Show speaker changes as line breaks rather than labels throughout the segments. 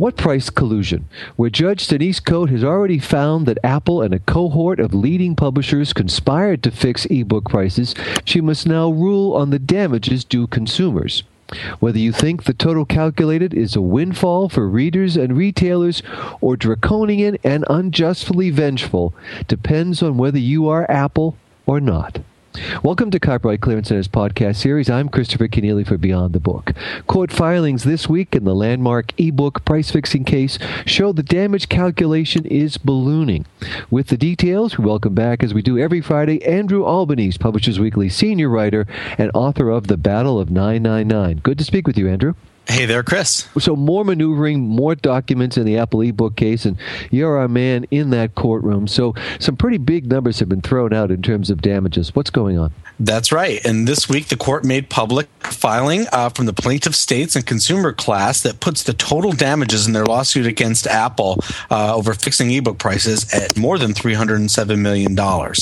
What price collusion? Where Judge Denise Cote has already found that Apple and a cohort of leading publishers conspired to fix ebook prices, she must now rule on the damages due consumers. Whether you think the total calculated is a windfall for readers and retailers or draconian and unjustly vengeful depends on whether you are Apple or not. Welcome to Copyright Clearance Center's podcast series. I'm Christopher Keneally for Beyond the Book. Court filings this week in the landmark ebook price-fixing case show the damage calculation is ballooning. With the details, we welcome back, as we do every Friday, Andrew Albanese, Publishers Weekly senior writer and author of The Battle of 999. Good to speak with you, Andrew.
Hey there, Chris.
So more maneuvering, more documents in the Apple ebook case, and you're our man in that courtroom. So some pretty big numbers have been thrown out in terms of damages. What's going on?
That's right. And this week, the court made public filing from the plaintiff states and consumer class that puts the total damages in their lawsuit against Apple over fixing ebook prices at more than $307 million.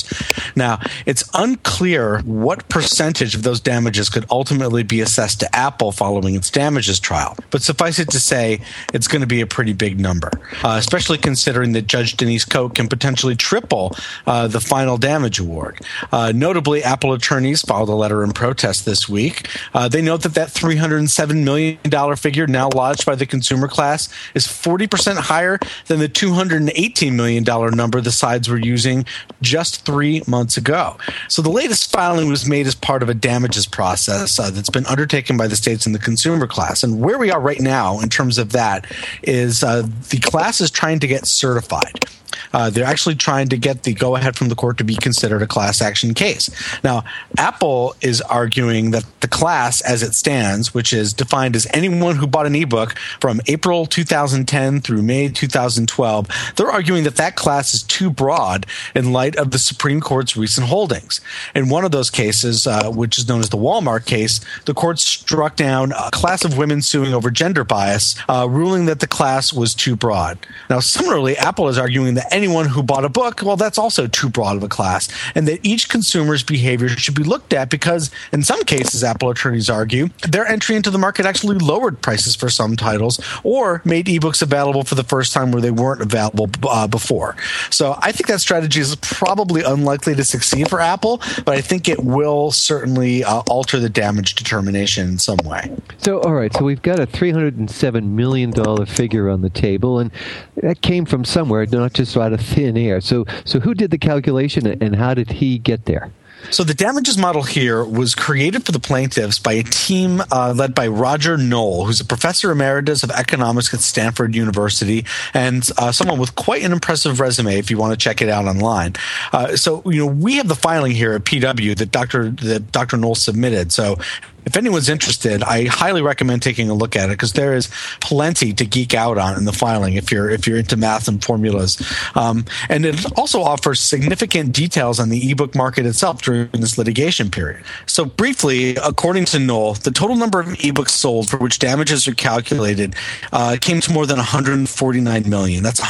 Now, it's unclear what percentage of those damages could ultimately be assessed to Apple following its damages trial. But suffice it to say, it's going to be a pretty big number, especially considering that Judge Denise Cote can potentially triple the final damage award. Notably, Apple attorneys filed a letter in protest this week. They note that $307 million figure now lodged by the consumer class is 40% higher than the $218 million number the sides were using just 3 months ago. So the latest filing was made as part of a damages process that's been undertaken by the states and the consumer class. And where we are right now in terms of that is the class is trying to get certified. They're actually trying to get the go-ahead from the court to be considered a class action case. Now, Apple is arguing that the class as it stands, which is defined as anyone who bought an ebook from April 2010 through May 2012, they're arguing that that class is too broad in light of the Supreme Court's recent holdings. In one of those cases, which is known as the Walmart case, the court struck down a class of women suing over gender bias, ruling that the class was too broad. Now, similarly, Apple is arguing that anyone who bought a book, well, that's also too broad of a class, and that each consumer's behavior should be looked at because, in some cases, Apple attorneys argue, their entry into the market actually lowered prices for some titles or made ebooks available for the first time where they weren't available before. So I think that strategy is probably unlikely to succeed for Apple, but I think it will certainly alter the damage determination in some way.
So, all right, so we've got a $307 million figure on the table, and that came from somewhere, not just out of thin air. So who did the calculation, and how did he get there?
So the damages model here was created for the plaintiffs by a team led by Roger Noll, who's a professor emeritus of economics at Stanford University and someone with quite an impressive resume if you want to check it out online. So we have the filing here at PW that Dr. Noll submitted. So if anyone's interested, I highly recommend taking a look at it because there is plenty to geek out on in the filing if you're into math and formulas. And it also offers significant details on the ebook market itself during this litigation period. So briefly, according to Noll, the total number of ebooks sold for which damages are calculated came to more than 149 million. That's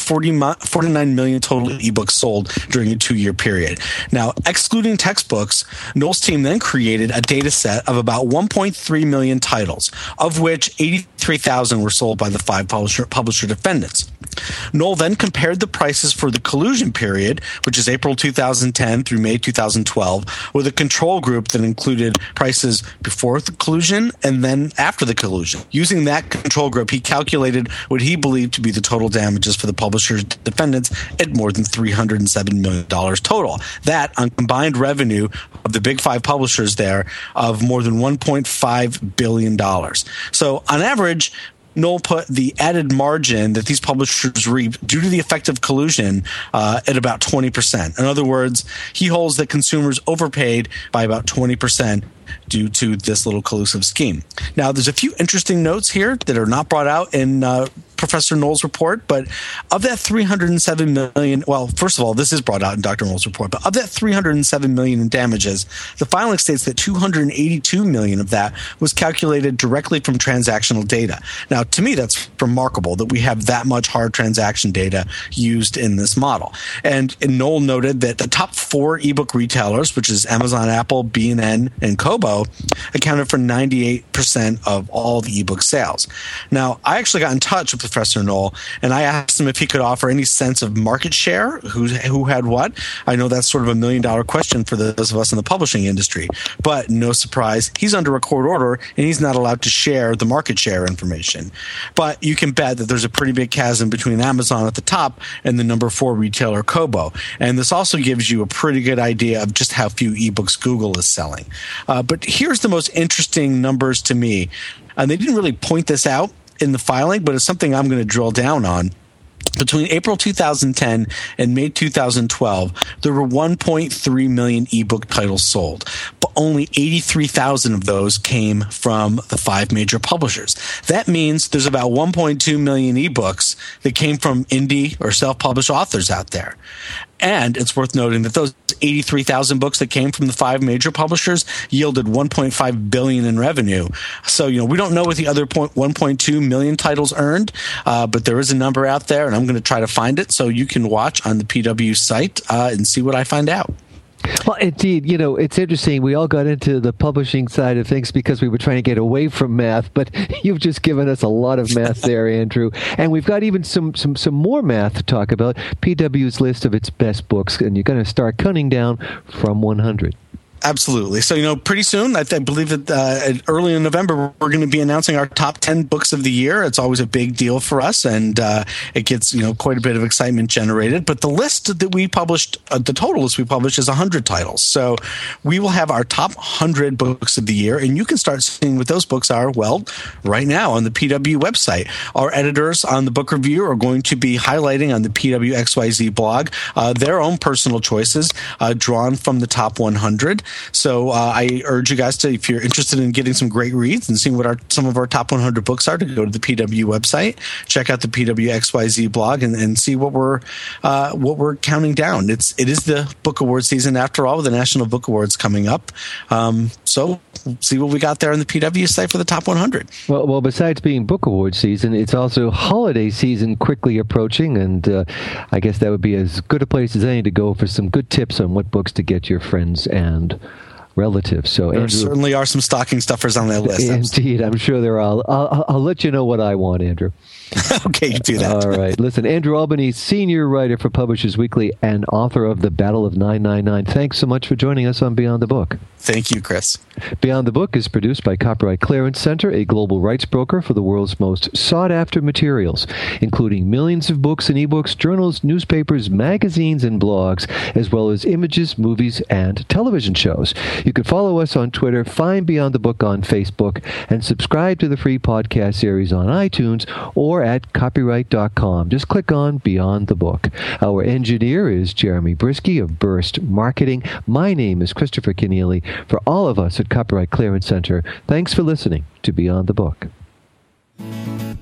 149 million total ebooks sold during a 2-year period. Now, excluding textbooks, Noll's team then created a data set of about 1.3 million titles, of which 83,000 were sold by the 5 publisher defendants. Noll then compared the prices for the collusion period, which is April 2010 through May 2012, with a control group that included prices before the collusion and then after the collusion. Using that control group, he calculated what he believed to be the total damages for the publisher's defendants at more than $307 million total. That on combined revenue of the big 5 publishers there of more than $1.5 billion. So on average, Noll put the added margin that these publishers reap due to the effect of collusion at about 20%. In other words, he holds that consumers overpaid by about 20% due to this little collusive scheme. Now, there's a few interesting notes here that are not brought out in Professor Noll's report, but of that $307 million, well, first of all, this is brought out in Dr. Noll's report, but of that $307 million in damages, the filing states that $282 million of that was calculated directly from transactional data. Now, to me, that's remarkable that we have that much hard transaction data used in this model. And Noll noted that the top 4 ebook retailers, which is Amazon, Apple, B&N, and Kobo, Kobo accounted for 98% of all the ebook sales. Now, I actually got in touch with Professor Knoll, and I asked him if he could offer any sense of market share, who had what. I know that's sort of $1 million question for those of us in the publishing industry, but no surprise, he's under a court order, and he's not allowed to share the market share information. But you can bet that there's a pretty big chasm between Amazon at the top and the number 4 retailer Kobo. And this also gives you a pretty good idea of just how few ebooks Google is selling. But here's the most interesting numbers to me. And they didn't really point this out in the filing, but it's something I'm going to drill down on. Between April 2010 and May 2012, there were 1.3 million ebook titles sold, but only 83,000 of those came from the 5 major publishers. That means there's about 1.2 million ebooks that came from indie or self-published authors out there. And it's worth noting that those 83,000 books that came from the 5 major publishers yielded $1.5 billion in revenue. So, we don't know what the other 1.2 million titles earned, but there is a number out there, and I'm going to try to find it so you can watch on the PW site and see what I find out.
Well, indeed, it's interesting. We all got into the publishing side of things because we were trying to get away from math, but you've just given us a lot of math there, Andrew. And we've got even some more math to talk about. PW's list of its best books, and you're going to start counting down from 100.
Absolutely. So, pretty soon, I believe that early in November, we're going to be announcing our top 10 books of the year. It's always a big deal for us, and it gets, quite a bit of excitement generated. But the list that we published, the total list we published is 100 titles. So we will have our top 100 books of the year, and you can start seeing what those books are, right now on the PW website. Our editors on the book review are going to be highlighting on the PW XYZ blog their own personal choices drawn from the top 100. So I urge you guys to, if you're interested in getting some great reads and seeing what some of our top 100 books are, to go to the PW website, check out the PW XYZ blog, and see what we're counting down. It is the book award season after all, with the National Book Awards coming up. So see what we got there on the PW site for the top 100.
Well, besides being book award season, it's also holiday season quickly approaching, and I guess that would be as good a place as any to go for some good tips on what books to get your friends and relatives. So
there
Andrew,
certainly are some stocking stuffers on that list.
Indeed, I'm sure there are. I'll let you know what I want, Andrew.
Okay, you do that.
All right. Listen, Andrew Albany, senior writer for Publishers Weekly and author of The Battle of 999. Thanks so much for joining us on Beyond the Book.
Thank you, Chris.
Beyond the Book is produced by Copyright Clearance Center, a global rights broker for the world's most sought-after materials, including millions of books and ebooks, journals, newspapers, magazines, and blogs, as well as images, movies, and television shows. You can follow us on Twitter, find Beyond the Book on Facebook, and subscribe to the free podcast series on iTunes or at copyright.com. Just click on Beyond the Book. Our engineer is Jeremy Brisky of Burst Marketing. My name is Christopher Keneally. For all of us at Copyright Clearance Center, thanks for listening to Beyond the Book.